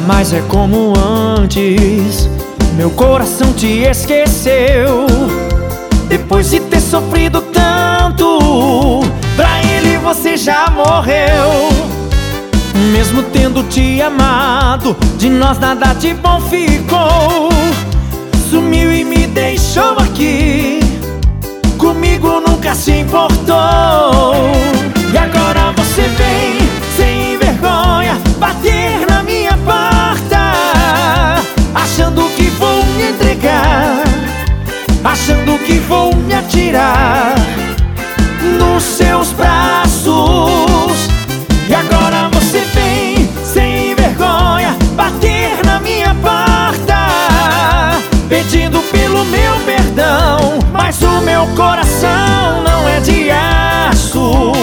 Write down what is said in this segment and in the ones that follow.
mais é como antes. Meu coração te esqueceu depois de ter sofrido tanto. Pra ele você já morreu. Mesmo tendo te amado, de nós nada de bom ficou. Sumiu e me deixou aqui, comigo nunca se importou. E agora você vem, sem vergonha, bater na minha porta, achando que vou me entregar, achando que vou me atirar nos seus braços. E agora você vem, sem vergonha, bater na minha porta, pedindo pelo meu perdão, mas o meu coração não é de aço.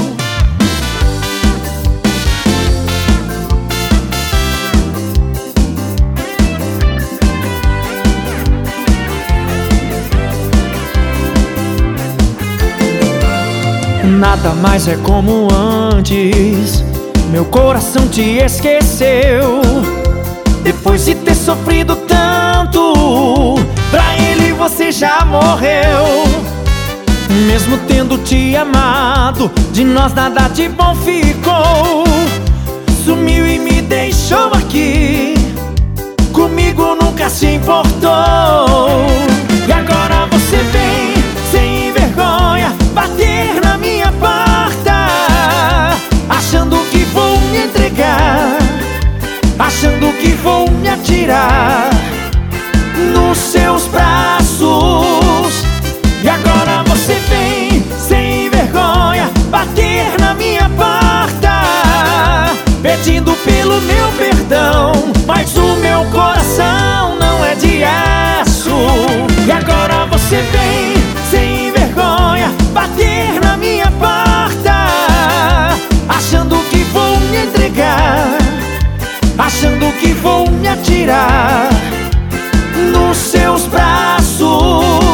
Nada mais é como antes. Meu coração te esqueceu depois de ter sofrido tanto. Pra ele você já morreu. Mesmo tendo te amado, de nós nada de bom ficou. Sumiu e me deixou aqui, comigo nunca se importou. E agora você vem, sem vergonha, bater na minha porta, achando que vou me entregar, achando que vou me atirar nos seus braços. E agora você vem, sem vergonha, bater na minha porta, pedindo pelo meu perdão, mas o meu coração não é de aço. E agora você vem, sem vergonha, bater na minha porta, achando que vou me entregar, achando que vou me atirar nos seus braços.